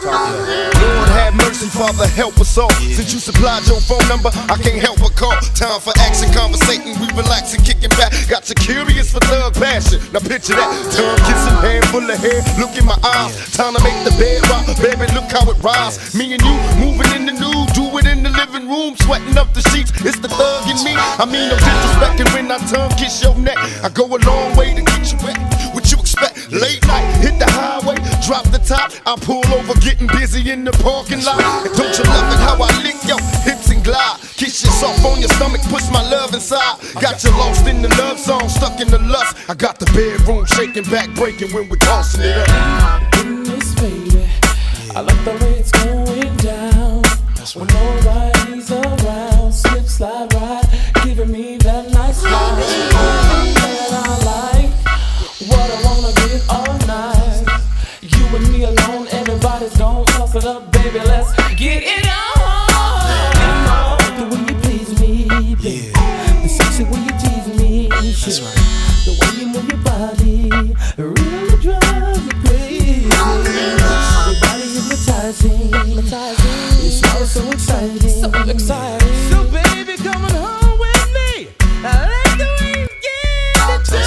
Lord have mercy, Father help us all. Since you supplied your phone number, I can't help but call. Time for action, conversating, we relaxing, kicking back. Got you curious for thug passion. Now picture that, tongue kissing, hand full of hair. Look in my eyes, time to make the bed rock. Baby, look how it rise. Me and you moving in the nude, do it in the living room, sweating up the sheets. It's the thug in me. I mean, no disrespecting when I tongue kiss your neck. I go a long way to get you wet. What you expect? Late night, hit the highway, drop the top. I pull over, getting busy in the parking lot. And don't you love it how I lick your hips and glide? Kiss you soft on your stomach, push my love inside. Got you lost in the love song, stuck in the lust. I got the bedroom shaking, back breaking when we're tossing it up. Goodness, baby, I like the way it's going down. When nobody's around, slip, slide, ride, giving me that nice ride. That I like, what I wanna get all night. You and me alone, everybody's gon' toss it up, baby. Let's get it on. The way you please me, baby. The sexy way you tease me. That's right. The way you move your body really drives me crazy. Your body hypnotizing. It smells so exciting. So exciting. So baby, come on home with me. I like the way you give it to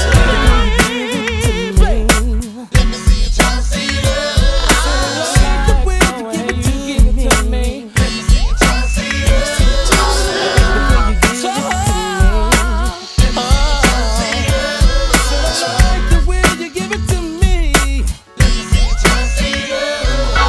me. Let me see you toss it up. I like the way you give it to me. Let me see you toss it up. I like the way you give it to me. Let me see you toss it up.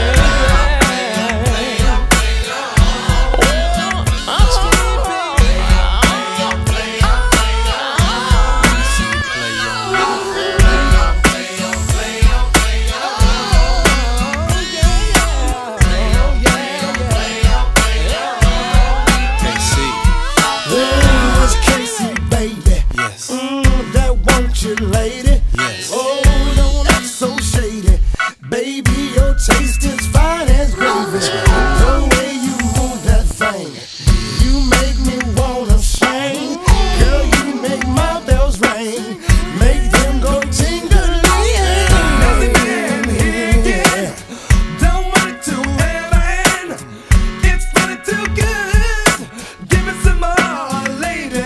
Lady, Yes. oh, don't act so shady. Baby, your taste is fine as gravy. The way you move that thing, you make me wanna sing. Girl, you make my bells ring, make them go tingling. Yeah. Don't want it to end. It's funny too good. Give me some more, lady.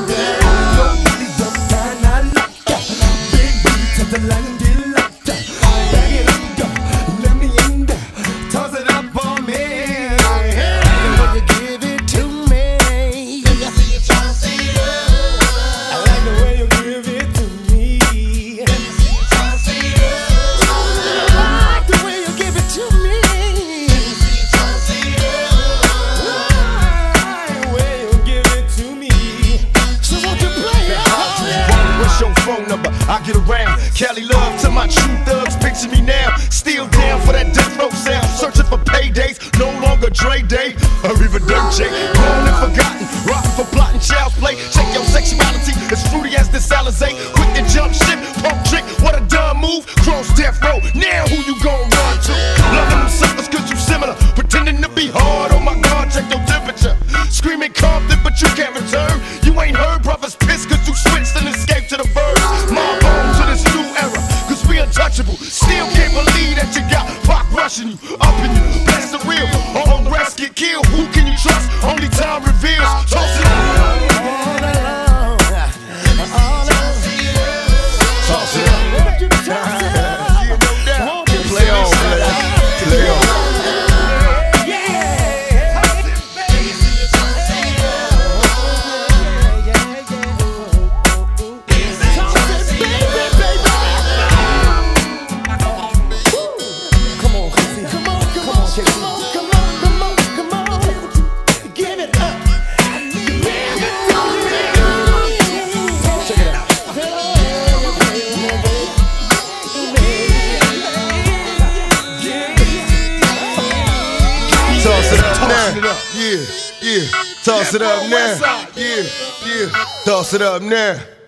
The line get locked up, bag it up, go. Let me in there, toss it up on me. Will you give it to me? Let me see you toss it up. I like the way you give it to me. Let me see you toss it up. I like the way you give it to me. Let me see you toss it up. I like the way you give it to me. So won't you play it? What's your phone number? I get around. Cali love to my true thugs. Picture me now, still down for that death row sound. Searching for paydays, no longer Dre Day. Arriva Dirt J, grown and forgotten. Rockin' for plotting child's play. Check your sexuality, as fruity as this Alizé. Quick to jump ship, pump trick, what a dumb move. Cross death row, now who you gon' run to? Loving them suckers cause you similar. Pretending to be hard, oh my God, check your temperature. Screaming Compton, but you can't return. You ain't heard brothers piss cause you switched and escaped to the birds. Mob on to this new era, cause we untouchable. Still can't believe that you got Pac rushing you, up in you. That's the real, all the rest get killed. Who can you trust? Only time reveals. Toss it up. Toss it up. Yeah, no doubt. Play on, play on. Toss it up now. Yeah, yeah. Toss it up now. Yeah, yeah. Toss it up now.